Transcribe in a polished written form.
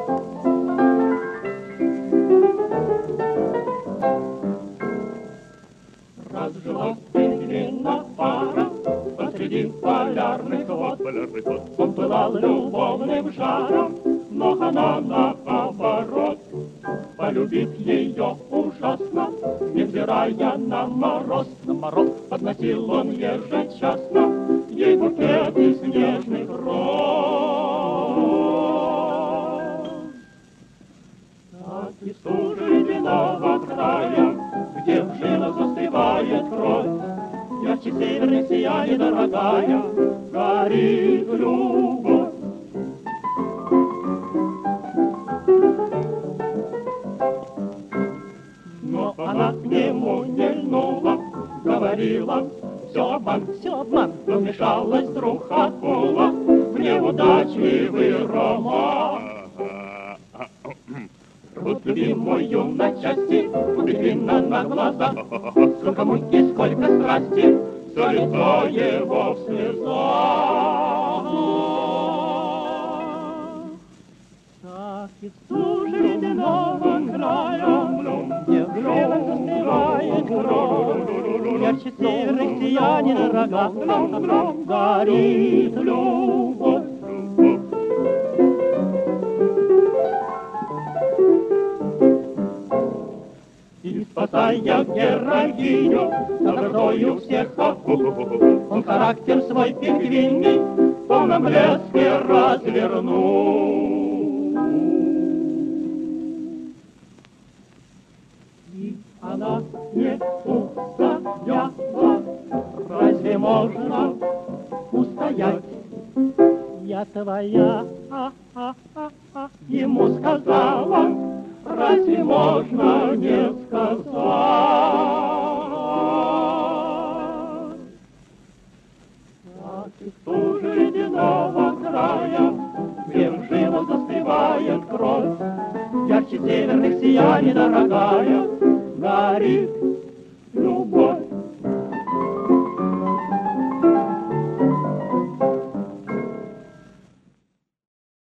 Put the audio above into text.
Разжилась пингвина пара посреди полярных вод. Он пылал любовным жаром, но она наоборот полюбив ее ужасно, невзирая на мороз. Подносил он ежечасно ей букет из нежных роз. Так из стужи ледяного края, где в жилах застывает кровь, ярче северных сияние, дорогая, горит любовь. Но она к нему не льнула, говорила, все обман, но вмешалась вдруг акула в неудачливый роман. Рвут любимую на части, у пингвина на глазах, сколько муки, сколько страсти, все лицо его в слезах. Так из стужи ледяного края, где в жилах застывает кровь, ярче северных сияний, дорога, горит любовь. И спасая героиню, добротою всех акул, он характер свой пингвиний в полном блеске развернул. И она не устояла, разве можно устоять? Я твоя, ему сказала, разве можно не сказать? Так из стужи ледяного края, где в жилах застывает кровь, ярче северных сияний, дорогая, горит